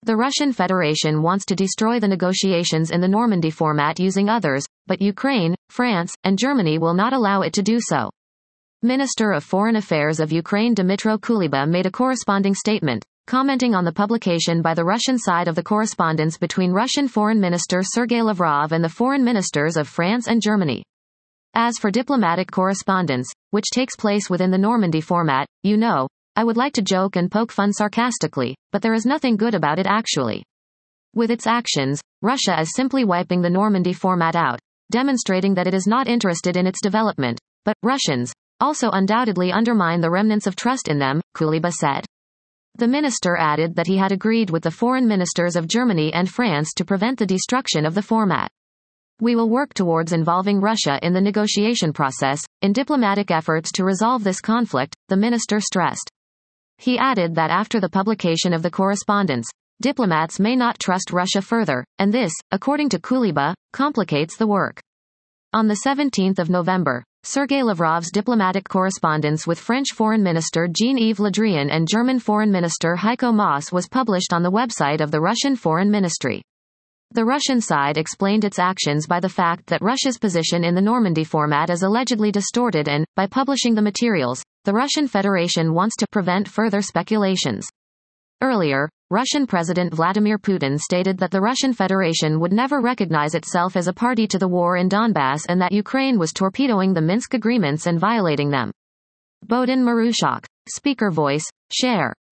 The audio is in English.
The Russian Federation wants to destroy the negotiations in the Normandy format using others, but Ukraine, France, and Germany will not allow it to do so. Minister of Foreign Affairs of Ukraine Dmytro Kuleba made a corresponding statement, commenting on the publication by the Russian side of the correspondence between Russian Foreign Minister Sergei Lavrov and the foreign ministers of France and Germany. As for diplomatic correspondence, which takes place within the Normandy format, I would like to joke and poke fun sarcastically, but there is nothing good about it actually. With its actions, Russia is simply wiping the Normandy format out, demonstrating that it is not interested in its development, but Russians also undoubtedly undermine the remnants of trust in them, Kuleba said. The minister added that he had agreed with the foreign ministers of Germany and France to prevent the destruction of the format. We will work towards involving Russia in the negotiation process, in diplomatic efforts to resolve this conflict, the minister stressed. He added that after the publication of the correspondence, diplomats may not trust Russia further, and this, according to Kuleba, complicates the work. On the 17th of November, Sergei Lavrov's diplomatic correspondence with French Foreign Minister Jean-Yves Le Drian and German Foreign Minister Heiko Maas was published on the website of the Russian Foreign Ministry. The Russian side explained its actions by the fact that Russia's position in the Normandy format is allegedly distorted and, by publishing the materials, the Russian Federation wants to prevent further speculations. Earlier, Russian President Vladimir Putin stated that the Russian Federation would never recognize itself as a party to the war in Donbass and that Ukraine was torpedoing the Minsk agreements and violating them. Bohdan Marushak. Speaker voice, share.